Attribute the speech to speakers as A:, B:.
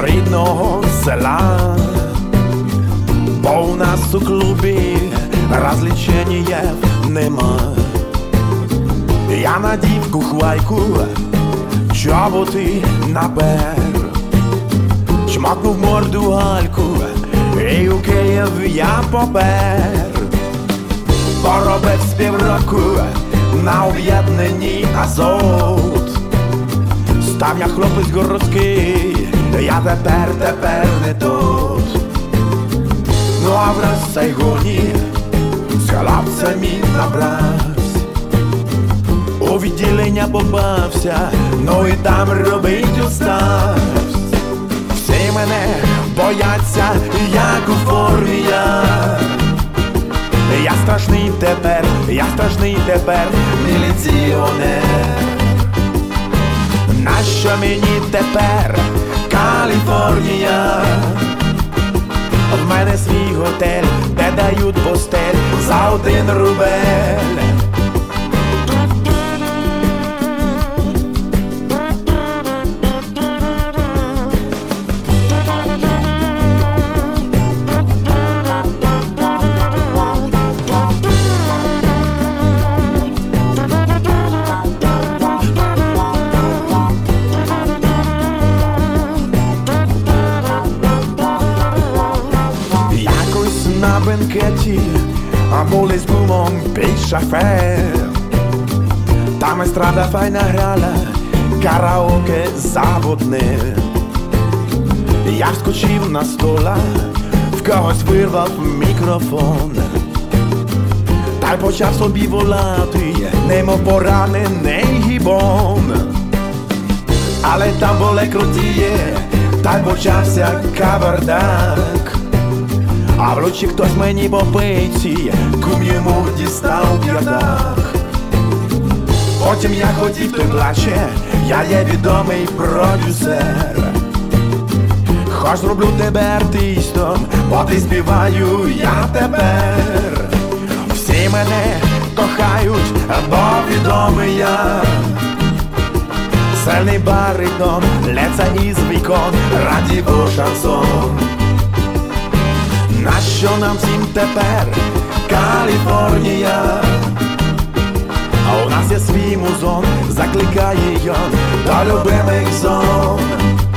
A: рідного села, бо у нас у клубі розліченнєв нема. Я надів кухвайку, чоботи напер, чмакнув морду гальку, і у Київ я попер. Поробив з півроку на об'єднанні Азот. Став я хлопець городський, я тепер не тут. Ну а в Розсайгоні з хлопцями набравсь, у відділення попався, ну і там робить уставсь. Всі мене бояться, як у формі я. Я страшний тепер міліціонер. Нащо мені тепер Каліфорнія? В мене свій готель, де дають постель за 1 рубель. На бенкеті, а були з бумом під шафе. Там естрада файна грала, караоке заводне. Я вскочив на стола, в когось вирвав мікрофон, та й почав собі волати, немов поранений гібон. Але там були крутіє, та й почався кавардак. А в лучі хтось мені по пиці, кум йому дістав п'ятак. Потім я хотів, той плаче, я є відомий продюсер. Хоч зроблю тебе артистом, бо ти співаю я тепер. Всі мене кохають, бо відомий я. Сильний баритон, лється із вікон, радіо шансон. Нащо нам всім тепер Каліфорнія? А у нас є свій музон, закликає йон до любимих зон.